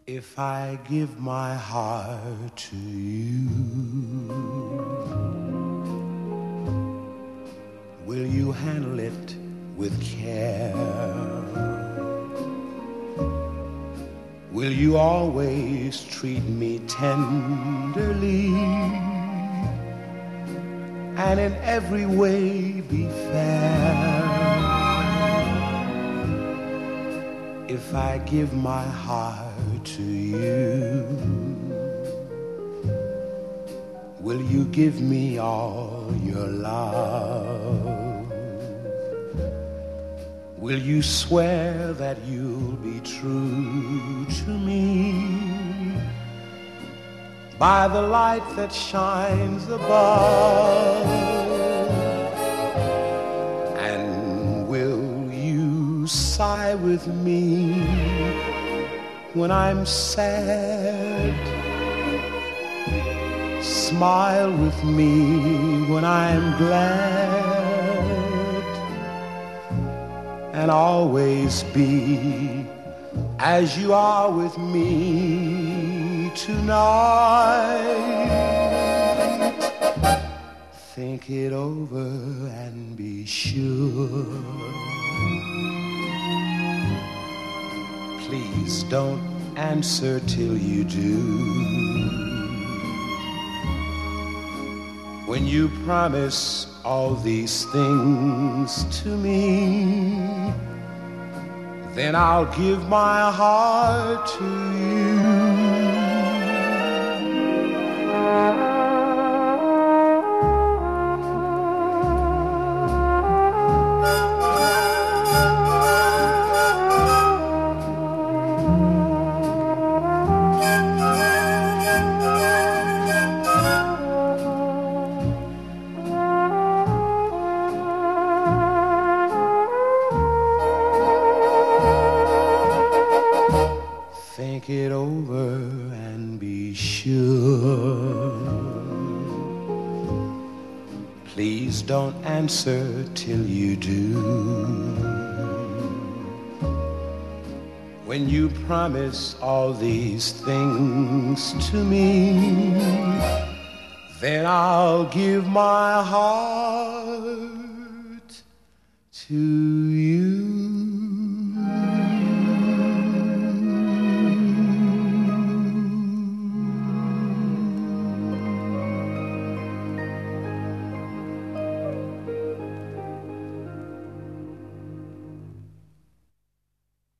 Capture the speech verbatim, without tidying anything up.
If I give my heart to you, will you handle it with care? Will you always treat me tenderly and in every way be fair? If I give my heart to you, will you give me all your love? Will you swear that you'll be true to me by the light that shines above? And will you sigh with me when I'm sad? Smile with me when I'm glad, and always be as you are with me tonight. Think it over and be sure. Please don't answer till you do. When you promise all these things to me, then I'll give my heart to you. Think it over and be sure. Please don't answer till you do. When you promise all these things to me, then I'll give my heart to you.